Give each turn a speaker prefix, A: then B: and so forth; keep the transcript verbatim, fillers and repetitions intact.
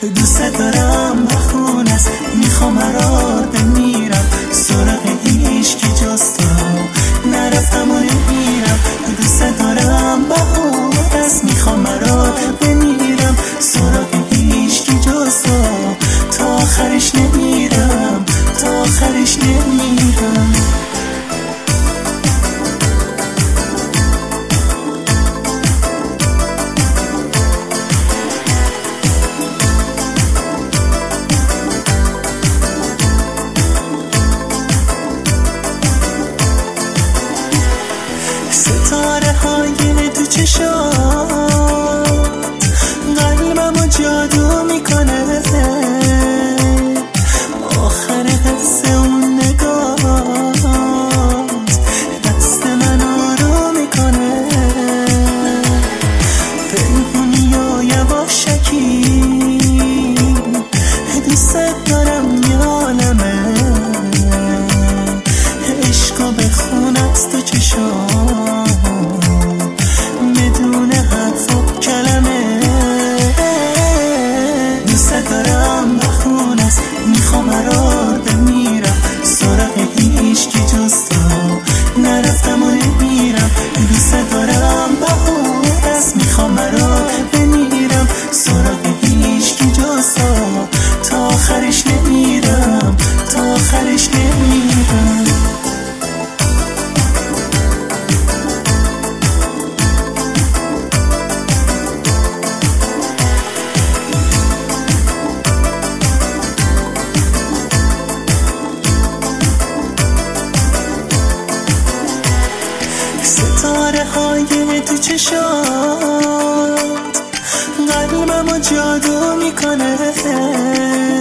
A: دوست دارم بخون است، میخوام مرار بمیرم، سراغ هیچ کی جز تو نرفتم و نمیرم. دوست دارم بخون است، میخوام مرار بمیرم، سراغ هیچ کی جز تو تا آخرش نمیرم، تا آخرش نمیرم. ستاره های تو چشات قلبمو جادو میکنه، آخر قصه اون نگات دست من آروم میکنه، پنهونی و یواشکی دوست دارم یه عالمه، عشقو بخون از تو چشات بدون حرف و کلمه. دوست دارم بخون است، میخوام مرار بمیرم، سراغ هیچ کی جز تو نرفتم و نمیرم. دوست دارم بخون است، میخوام مرار بمیرم، سراغ هیچ کی جز تو تا آخرش نمیرم، تا آخرش نمیرم. ستاره های تو چشات قلبمو جادو میکنه،